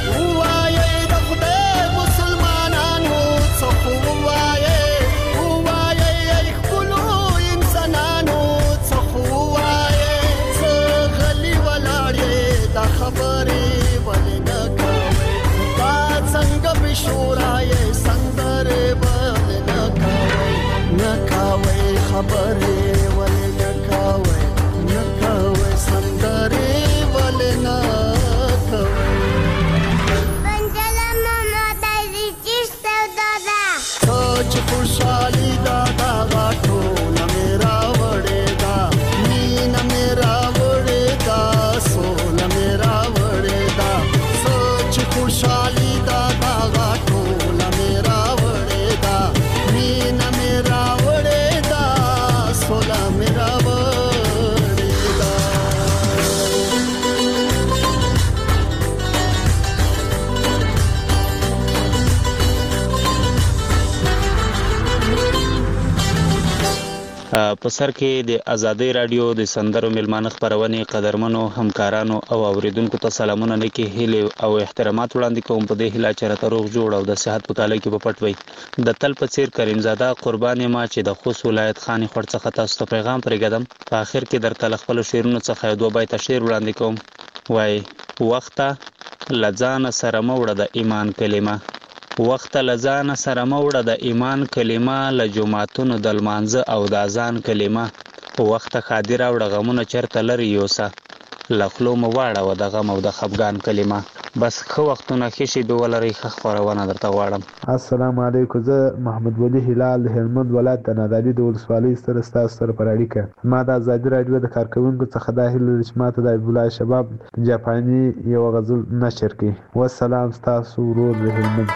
خبرې ولې نه کوي دا څنګه بشورای سندرې ولې نه کوي نه کوي خبرې ولې نه کوي نه کوي سندرې ولې نه کوي بنجله ماما دایي چې سودا دا سوچ خوشالي دا دا ټول میرا وړې دا مين میرا وړې دا سوله میرا وړې دا سوچ خوشالي دا دا ټول میرا وړې دا مين میرا وړې دا سوله میرا وړې دا په سر کې د ازادي رادیو د سندرو ملمانه خبرونه قدرمنو همکارانو او اوریدونکو ته سلامونه لیکي هیله او احترامات وړاندې کوم په دې هیله چې راته روغ جوړ او د صحت په کاله کې په پټوي د تل په څیر کریم زاده قربان ما چې د خوست ولایت خاني خړ څخه تاسو ته پیغام پرېږدم په اخر کې درته خپل شعرونو څخه دوه بیت شعر وړاندې کوم وای وخته لځان سره موړه د ایمان کلمه وخت لزان سره موړه د ایمان کلمه له جمعتونو د لمانځه او د اذان کلمه وخت خادر او غمونه چرته لري یوسه لخلو مو واړه و د غم او د خفګان کلمه بس خو وختونه خشي به ولري خبرونه درته غواړم السلام علیکم زه محمد ولی هلال هلمند ولایت د نادعلي د ولسوالۍ سره ستاسو سره پر اړیکه ما د ازادي رادیو د کارکونکو څخه د هیله چې ماته د بلای شباب جاپاني یو غزل نشر کړي والسلام ستاسو ورور د هلمند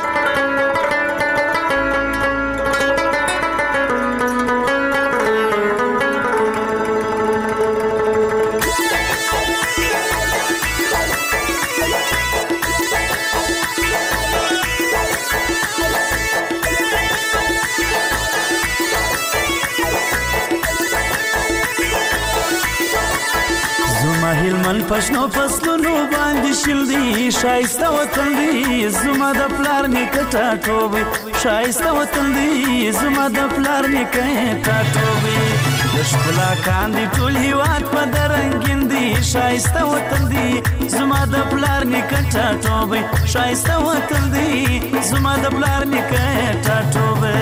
هلمند پښنو فصلونو باندې شل دی شایسته وطن دی زما د پلار نیکه ټاټوبي شایسته وطن دی زما د پلار نیکه ټاټوبي د ښکلا کاندي ټول هیواد په درنګین دی شایسته وطن دی زما د پلار نیکه ټاټوبي شایسته وطن دی زما د پلار نیکه ټاټوبي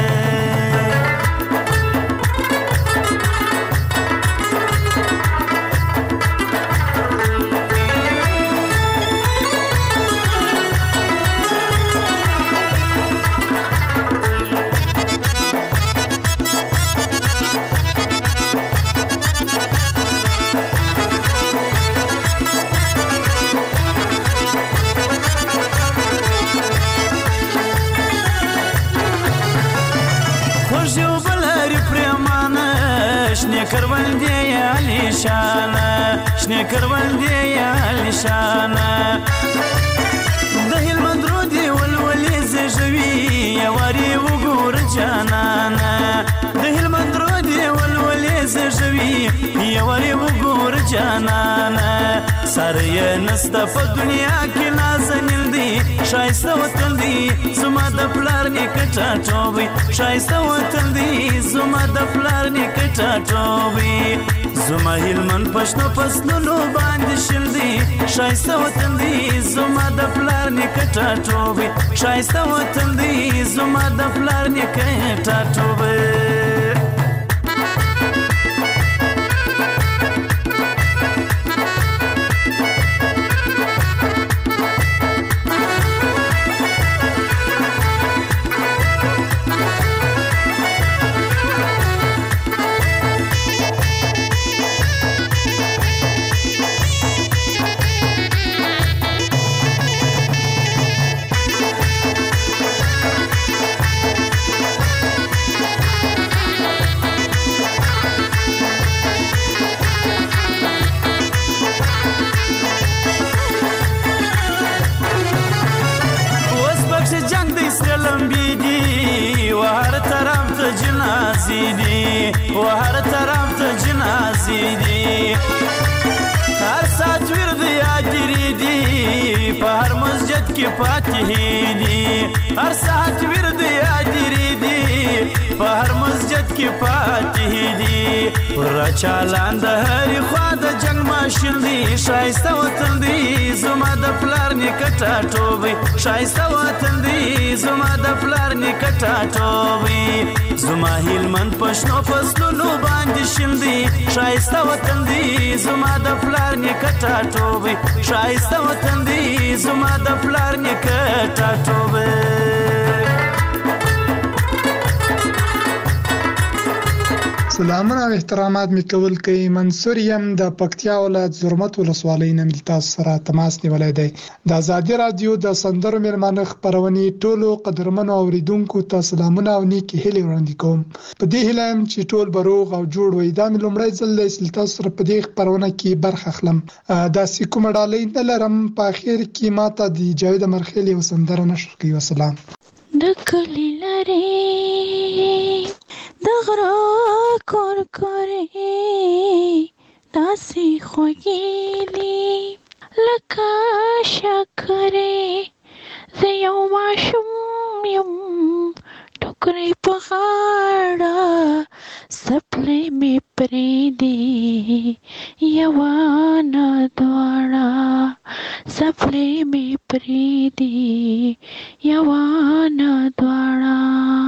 شنه کرول دی علی شانه شنه کرول دی علی شانه زار یې نسته په دنیا کې نازنین دی ښایسته وطن دی زما د پلار نیکه ټاټوبی ښایسته وطن دی زما د پلار نیکه ټاټوبی زما هلمند په شنو فصلونو باندې شین دی ښایسته وطن دی زما د پلار نیکه ټاټوبی ښایسته وطن دی زما د پلار نیکه ټاټوبی و هر طرف ته جنازې دي هر ساعت ورد یادګیرې دي په هر مسجد کې فاتحې دي هر ساعت ورد یادګیرې دي په هر مسجد کې فاتحې دي پر چالان د هرې خوا د جنګ ماشین دي ښایسته وطن دی زما د پلار نیکه ټاټوبی ښایسته وطن دی زما د پلار نیکه ټاټوبی زما هلمند په شنو فصلونو باندې شین دی ښایسته وطن دی زما د پلار نیکه ټاټوبی ښایسته وطن دی زما د پلار نیکه ټاټوبی سلامونه او احترامات می کول کوي منصور یم د پکتیا ولایت زرمت ولسوالۍ نه ملتا سره تماس نیولای دی د ازادي رادیو د سندرو مېلمانه خبرونې ټولو قدرمنو اوریدونکو ته سلامونه او نیکی هیلې وړاندې کوم په دې هیله یم چې ټول بروغ او جوړ وي دا مې لومړی ځل دی چې تاسو سره په دې خبرونه کې برخه اخلم دا سکه مډالۍ نه لرم په اخر کې ماته د جاوید مرخیل یو سندره نشر کوي وسلام د کلی لري د غرا کور کورې داسې خوږېلی لکه شکرې زه یو ماشوم یم ټوکرې په غاړه څپلۍ مې پرېږدي یوه نه دواړه څپلۍ مې پرېږدي یوه نه دواړه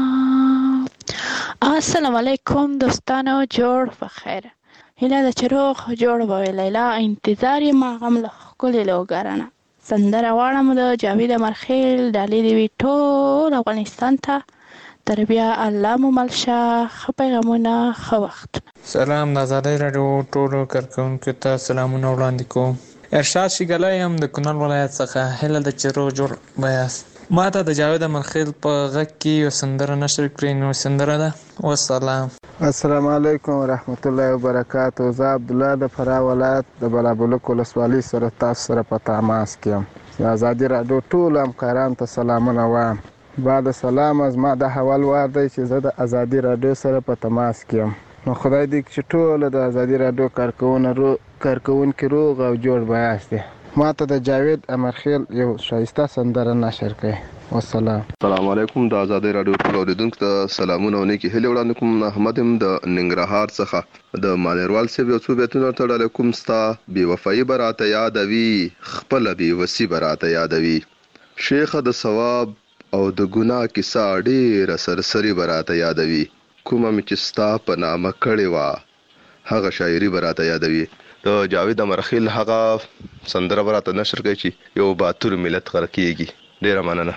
السلام علیکم دوستانو جوړ بخیر هیله ده چې روغ جوړ به وي لیلا انتظار یم هغه م له ښکلې لوګرنه سندره غواړم د جاوید مرخیل ډالۍ دې وي ټول افغانستان ته تر بیا الله مو مل شه ښه پیغامونه ښه وختونه سلام د ازادۍ راډیو ټولو کارکوونکو ته سلامونه وړاندې کوم ارشاد شیګلی یم د کونړ ولایت څخه هیله ده چې روغ جوړ به یاست ما ته د جاوید مرخیل په غږ کې یو سندره نشر کړئ نو سندره ده والسلام السلام علیکم ورحمت الله وبرکاتہ زه عبدالله د فراه ولایت د بلابلک ولسوالۍ سره تاسو سره په تماس کې یم د ازادي راډیو ټولو همکارانو ته سلامونه وایم بعد سلام زما د حوال وار دی چې زه د ازادي راډیو سره په تماس کې یم نو خدای دې چې ټول د ازادي راډیو کارکونه رو کارکونکي روغ او جوړ به یاستئ ما ته د جاوید امرخیل یو ښایسته سندره نشر کړئ والسلام السلام علیکم د ازادۍ راډیو ټول اوریدونکو ته سلامونه او نیکې هیلې وړاندې کوم احمد یم د ننګرهار څخه د مانیروال صاحب یو څو بیتونه تړلی کوم ستا بې وفایي به راته یادوي خپله بې وسي به راته یادوي شیخه د ثواب او د ګناه کیسه ډېره سرسري به راته یادوي کومه مې چې ستا په نامه کړې وه هغه شاعري به راته یادوي د جاوید امرخیل هغه سندره به راته نشر کوي چې یو باتور ملت غره کېږي ډېره مننه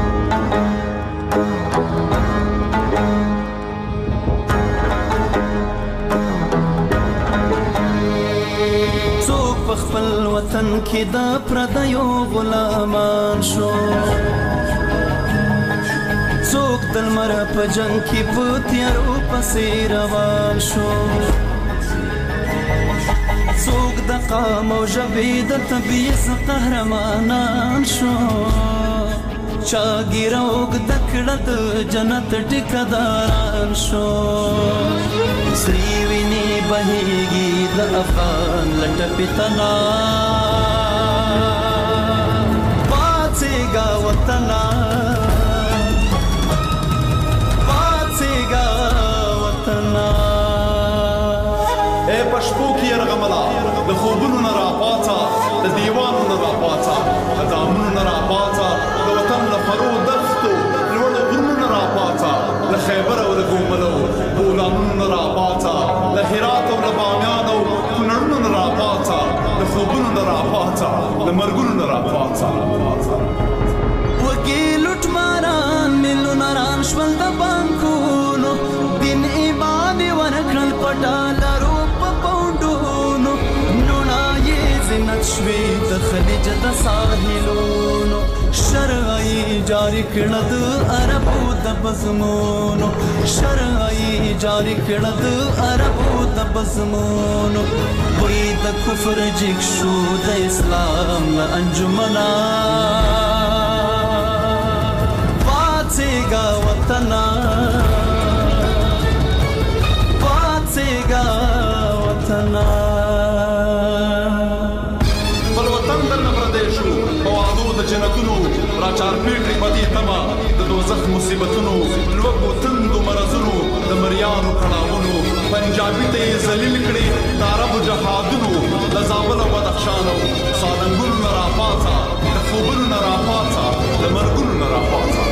څوک په خپل وطن کې د پردیو غلامان شو څوک د لمر په جنګ کې په تیارو پسې روان شو څوک د قام او ژبې د تبعیض قهرمانان شو چا ږیره اوږده کړه د جنت ټیکهداران شو سرې وینې بهیږي د افغان له ټپې تنها پاڅېږه وطنه پاڅېږه وطنه ای پښتو کې یرغملا د خوبونو نه راپاڅه د دیوانو نه راپاڅه د دامونو نه راپاڅه د وطن له فرو دښتو لوړو غرونو نه راپاڅه له خیبر او له ګوملو بولانونو نه راپاڅه له هرات او له بامیان او کونړونو نه راپاڅه د خوبونو نه راپاڅه د مرګونو نه راپاڅه وګي لوټ ماران ملونه ران شول د بانکونو دین ایمان ورکړل پټالرو په پوندونو نونا یې زینت شوي د خلیج د ساحلونو شرعي جاری کړه د عربو د بزمونو شرعي جاری کړه د عربو د بزمونو وې د کفر جګ شو د اسلام له انجمنا پاڅېږه وطنه پاڅېږه وطنه بل وطن درنه پردی شو په وعدو د جنتونو راچار پیټري په دې تمه د دوزخ مصیبتونو لوږو تندو مرزونو د مریانو کړاوونو پنجابي ته یې ذلیل کړي د عربو جهادونو د زابل او بدخشان او سالنګونو نه راپاڅه د خوبونو نه راپاڅه د مرګونو نه راپاڅه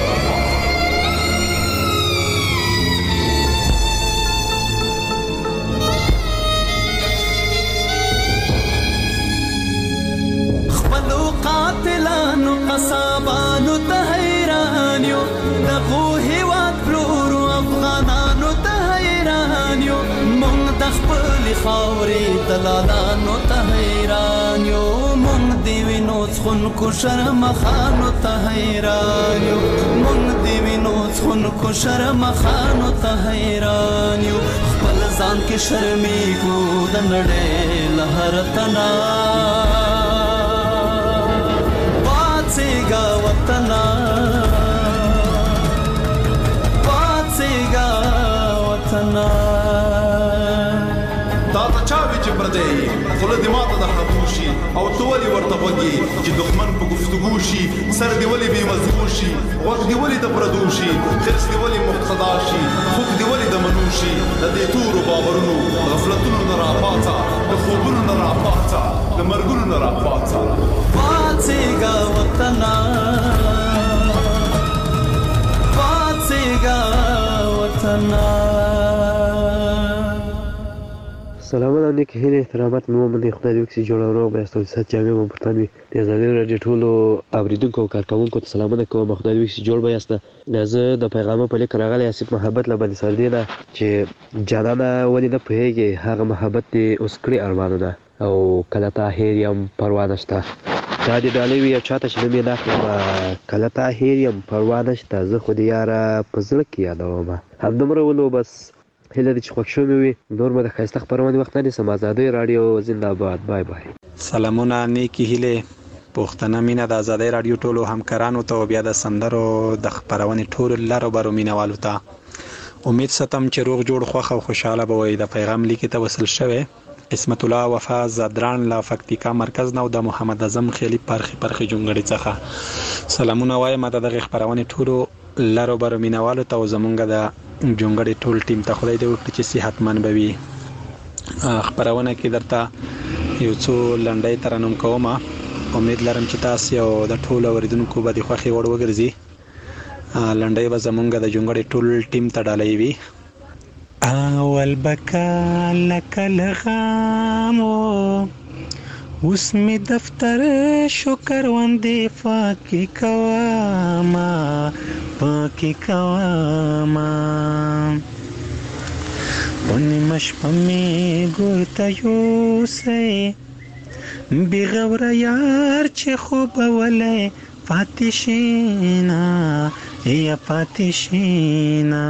قاتلانو قصابانو ته حیران یو دغو هیواد پلورو افغانانو ته حیران یو مونږ د خپلې خاورې دلالانو ته حیران یو مونږ د وینو څښونکو شرمخانو ته حیران یو مونږ د وینو څښونکو شرمخانو ته حیران یو خپل ځان کې شرمېږو د نړۍ له هر تنه پاڅېږه وطنه پاڅېږه وطنه دا ته چا وی چې پردی خوله دې ماته د خطو شي او ته ولې ورته غوږ چې دښمن په گفتگو شي سر دې ولې بې مضمون شي غوږ دې ولې د پردو شي خرس دې ولې مقتدا شي خوب دې ولې د منو شي د دې تورو باورونو غفلتونو نه راپاڅه د خوبونو نه راپاڅه د مرګونو نه راپاڅه پاڅېږه وطنه پاڅېږه وطنه سلامونه نیک هیلې احترامات مې ومنئ خدای دې وکړي جوړ او روغ به یاست او د صحت جامې مو پر تن وي د ازادي راډیو ټولو اورېدونکو او کارکوونکو ته سلامونه کوم خدای دې وکړي جوړ به یاست زه د پیغامه په لیک راغلی اسف محبت له بندي سردي نه چې جانانه ولې نه پوهېږې هغه محبت دې اوس کړي ارمانونه او کله ته هېر یم پروا نشته دا دې ډالۍ وي او چاته چې نه مې ناخلم کله ته هېر یم پروا نشته زه خو دې یاره په زړه کې یادومه همدومره ولو بس هیله دې چې خوښ شوی مې وي نور مې د ښایسته خپرونې وخت نه نیسم ازادۍ راډیو زنده باد بای بای سلامونه نیکې هیلې پښتنه مینه د ازادۍ راډیو ټولو همکارانو ته او بیا د سندرو د خپرونې ټولو لارو برو مینوالو ته امید ستم چې روغ جوړ خوښ او خوشحاله به وئ د پیغام لیکې ته وصل شوی اسمت الله وفا زدران لا فکتیکا مرکز نو د محمد اعظم خیلی پرخي پرخي جونګړي څخه سلامونه وایم د دغه خبرونه ټولو لارو بر مینوالو ته زمونږ د جونګړي ټول ټیم ته خدای دې وکړي چې صحتمن به وي خبرونه کې درته یو څو لنډۍ ترنم کوم امید لرم چې تاسو او د ټولو اوریدونکو به د خوښي وړ وګرځي لنډۍ به زمونږ د جونګړي ټول ټیم ته ډالۍ وي اول بکا لکه لغامو اوس می دفتر شکر وندې فاکی کواما پاکی کواما پنی مشپمی گوتا یوسی بغور یار چه خوب ولی فاتشینا یا فاتشینا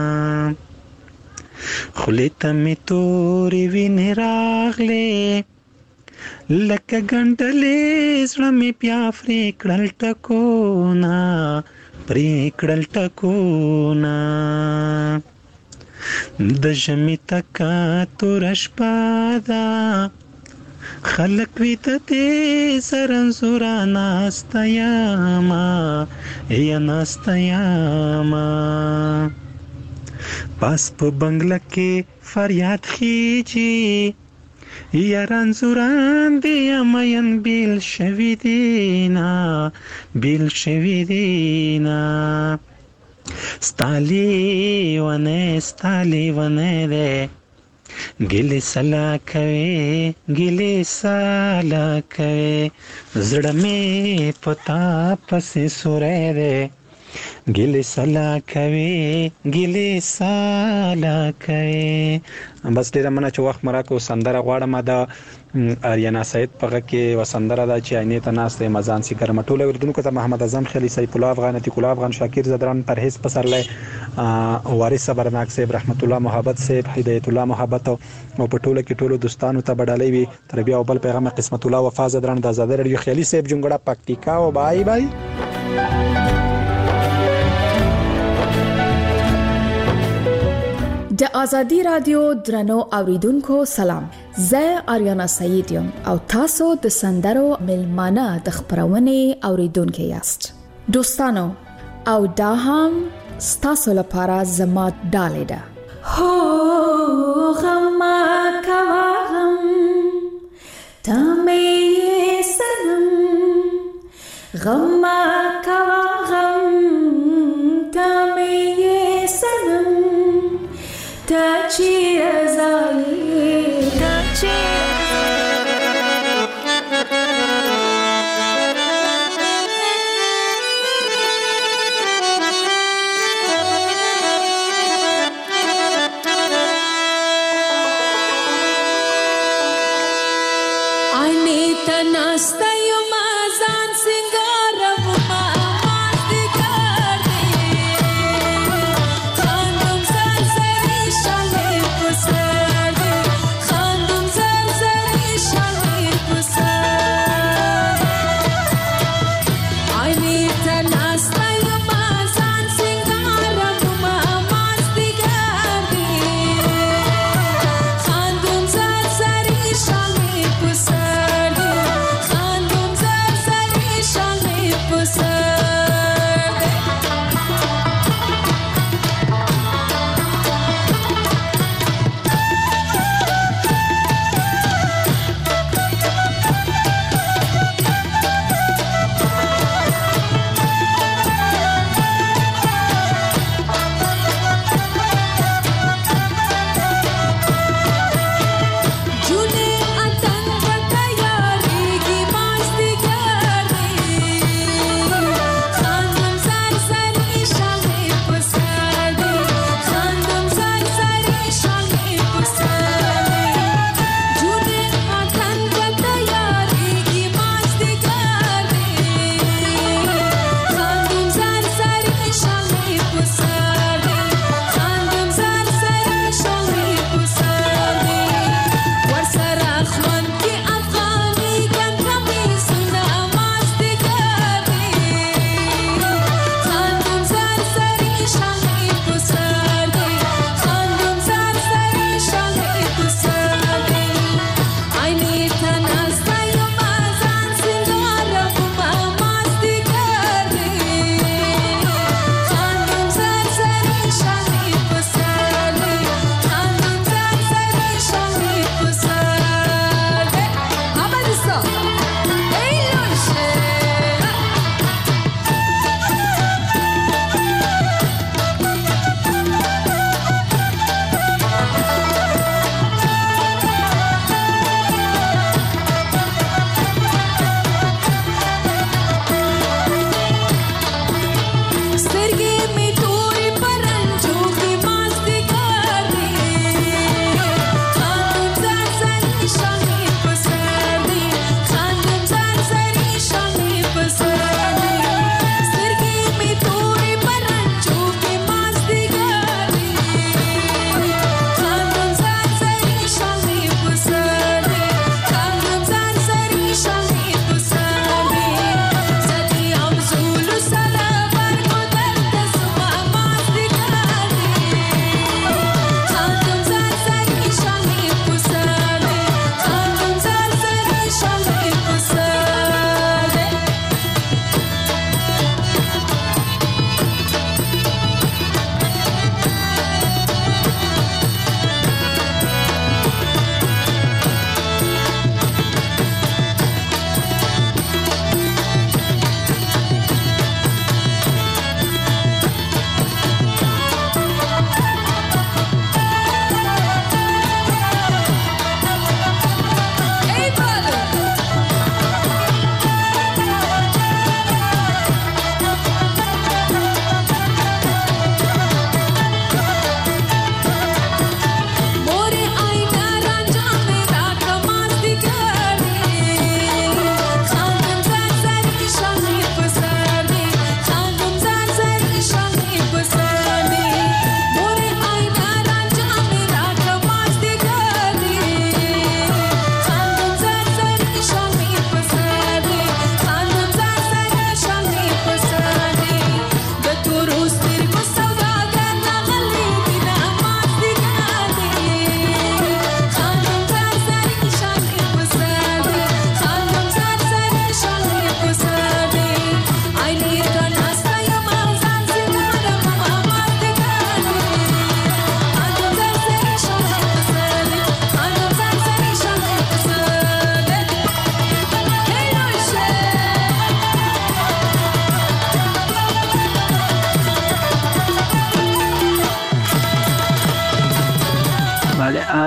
خلیتا می توری وینی راغلی لکه ګنډلې زړه مې بیا پرې کړل ټکونه پرې کړل ټکونه د ژمي تکه توره شپه ده خلق وی ته دې سرنزورا ناستیاما یا ناستیاما پاس په بنگله کې فریاد خيږي یا رنزوران دی امین بیل شوی دینا بیل شوی دینا ستالی ونه ستالی ونه ده ګلی سلا کوي ګلی سلا کوي زړه مې پتا پسې سورې ده ګلی سلا کوي ګلی سلا کوي. بس ډیره مننه چې وخت مراکو سندره غواړم دا اریانا سید پغه کې وسندره دا چې عینه ته ناست مزان سي کرم ټوله وردونکو ته محمد اعظم خلی سیف الله افغان عتیق الله افغان شاکر زدران پرهیز پسرلای وارث صبرناک صاحب رحمت الله محبت صاحب هدایت الله محبت او په ټوله کې ټولو دوستانو ته بدلې وي تربیه او بل پیغام قسمت الله وفا زدران د آزاد رادیو خلی صاحب جونګړه پکتیکا او بای بای. د ازادي رادیو درنو اوریدونکو سلام، زه اریانا سعید یم او تاسو د سندرو ملمانه د خبرونه اوریدونکو یاست. دوستانو او دا هم ستاسو لپاره زما ډالې ده. هو غم کا غم تمه سنم غم کا غم تمه سنم تاچی ازالی تاچی آینی تناستا یو مازان سنگارم ما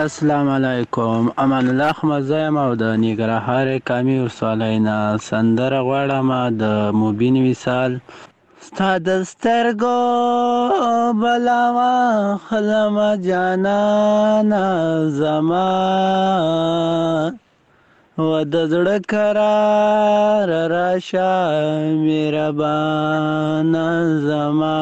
السلام علیکم. امان الله احمدزی یم او د ننګرهار کامې ولسوالۍ نه سندره غواړم د مبین وصال. ستا د سترګو بلا واخلم جانانه زما و د زړه قرار راشه مهربانه زما.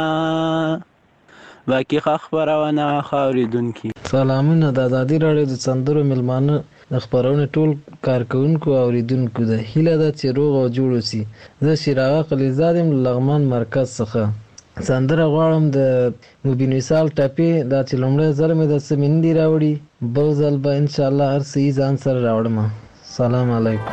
باقي ښه خپرونه ښه اورېدونکي. سلامونه. د ازادي راډیو د سندرو میلمانه د خپرونې ټول کارکوونکو او اورېدونکو ده هیله ده چې روغ او جوړ اوسي. زه شیراغه قلیزاد یم له لغمان مرکز څخه. سندره غواړم د مبین وصال ټپې دا چې لومړی ځل مې د څه مینې راوړي، بل ځل به انشاءالله هر څه یې ځان سره راوړم. سلام علیکم.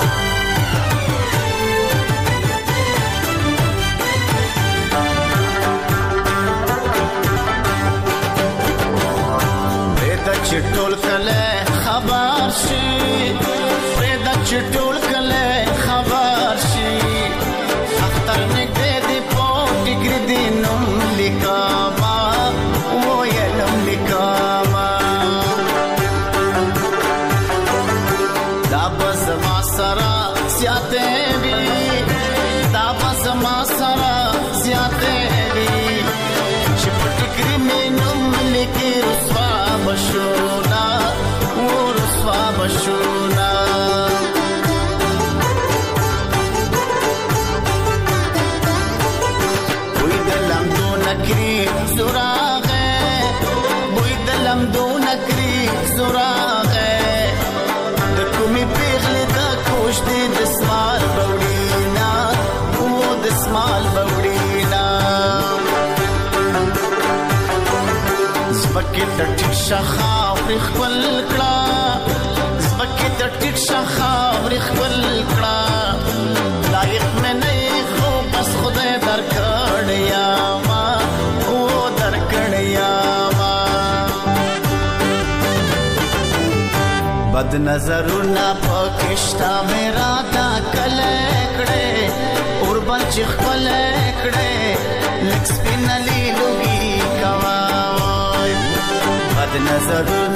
چټول کله خبر شي فريدا چټول کله خبر شي اختر نګدې دې پوت ګردې نوم لیکما و یلم لیکما دا بس ما سرا سیاته وی دا بس ما سرا سیاته وی چپټ ګری مې نوم لیکي رسوا بشونا ورسوا بشونا بوی دلم دو نکری زراغه بوی دلم دو نکری زراغه دکومی پیغلی دا کوش دی دسمال بوڑینا و دسمال بوڑینا زبکی د ټیټ شخا ورخ کول کړه زبکی د ټیټ شخا ورخ کول کړه لایق مې نه خو بس خدای درکړیا ما او درکړیا ما بد نظرونه پکشتا میرا دا کله کړه اور بل چې خپل کړه لکس پینلی لوګي کوا بد نظر